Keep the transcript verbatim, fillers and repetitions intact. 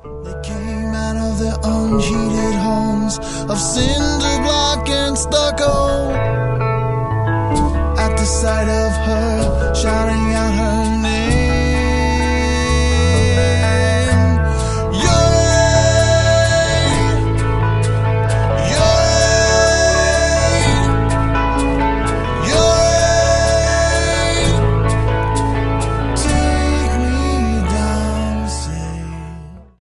They came out of their unheated homes of cinder block and stucco. At the sight of her, shouting out her name,